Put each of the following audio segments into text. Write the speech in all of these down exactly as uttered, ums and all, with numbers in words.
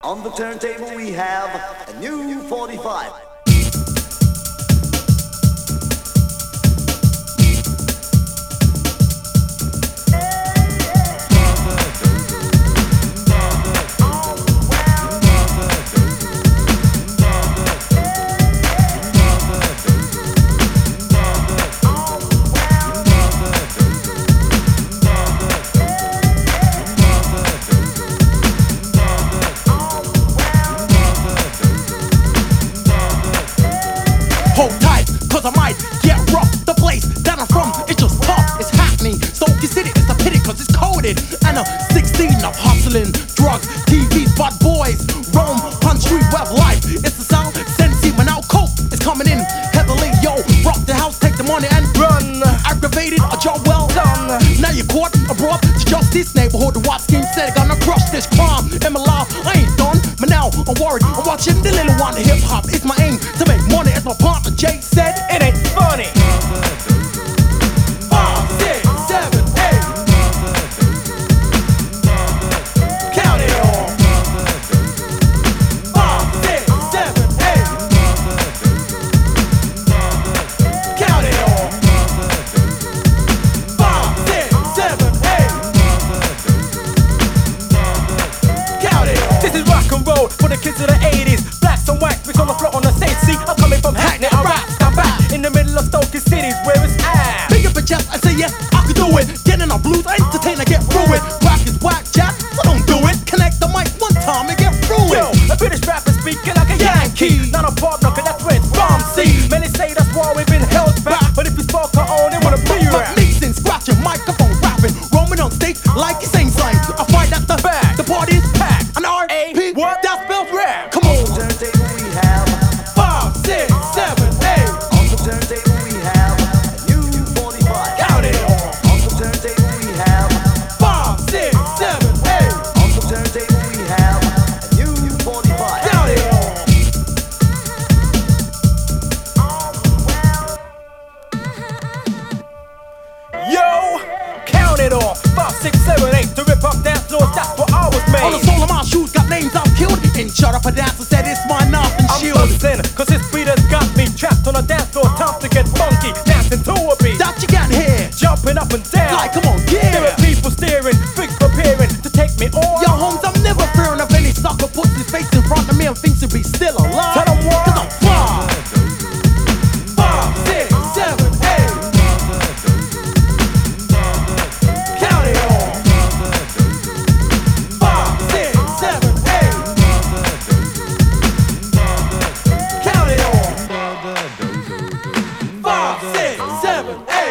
On the turntable we have a new forty-five. Hold tight, cause I might get rough. The place that I'm from, it's just tough, it's happening. Stoke City, it's a pity cause it's coded. And a sixteen of hustling, drugs, T V, bad boys, Rome, Pun Street, web life. It's the sound, Sensi, but now coke is coming in heavily. Yo, rock the house, take the money and run. Aggravated, a job well done. Now you're caught, abroad to justice. Neighborhood, the watch scheme said, gonna crush this crime. In my life, I ain't done, but now I'm worried. I'm watching the little one, hip hop. It's my aim to make money, as my partner Jay said. It ain't funny. Five, six, seven, eight. Count it all. Five, six, seven, eight. Count it all. Five, six, seven, eight. Count it all. This is rock and roll for the kids of the eighties. Blacks and whites, we on the floor on the stage. See, I'm coming from Hackney. I rap, stand back in the middle of Stoke City's where it's at. Pick up a chest and say yes, I can do it. Getting on blues, I entertain, I get through it. Whack is whack, jack, so don't do it. Connect the mic one time and get through Yo, it. a British rapper speaking like a Yankee. Not a partner, cause that's where it's from. See, many say that's why we've been held back. But if we spoke our own, it wouldn't be But rap. mixing, scratching, microphone rapping, roaming on stage like it's same slang. I fight at the Back. the party's packed. An R A, P, what? that spells rap. Come On on, the turntable we have. five, six, seven, eight. On the turntable we have a new forty-five. Count it all. On the turntable we have. Five, six, seven, eight. On the turntable we have a new forty-five. Count it all. Yo, count it all. Five, six, seven, eight. To rip up dance floors, that's what I was made. On the sole of my shoes, got names I've killed. And shut up a dancer said it's my nothing I'm shield. buzzing, cause this beat has got me trapped on a dance floor. Time to get funky, dancing to a beat. That you got here. Jumping up and down. Like, come on, There yeah. are people staring, freaks preparing to take me on. Yo, Holmes, I'm never fearing of any sucker puts his face in front of me and thinks he'll be still alive. Tell 'em what? Cause I'm fly. Five, six, seven, eight. Count it all. Five, six, seven, eight. Count it all. Five, six, seven, eight.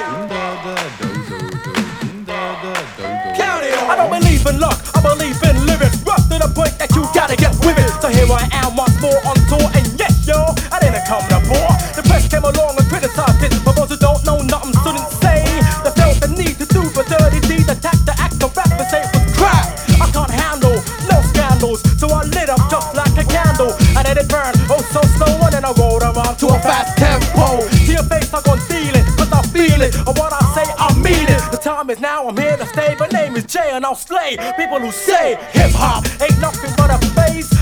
Count it all. I don't believe in luck, I believe in lyrics. Rough to the point that you gotta get with it. So here I am once more on tour. And yes, yo, I didn't come to bore. The press came along and criticized it. For those who don't know, nothing shouldn't say. They felt the need to do the dirty deed. Attack the act, the rapper say it was crap. I can't handle no scandals. So I lit up just like a candle. And then it burned, oh so slow. And then I rolled around To a fast tempo. to your face, I gon' deal it, cause I feel it. And what I say, I mean it. The time is now, I'm here to stay. My name is Jay and I'll slay people who say hip hop ain't nothing but a phase.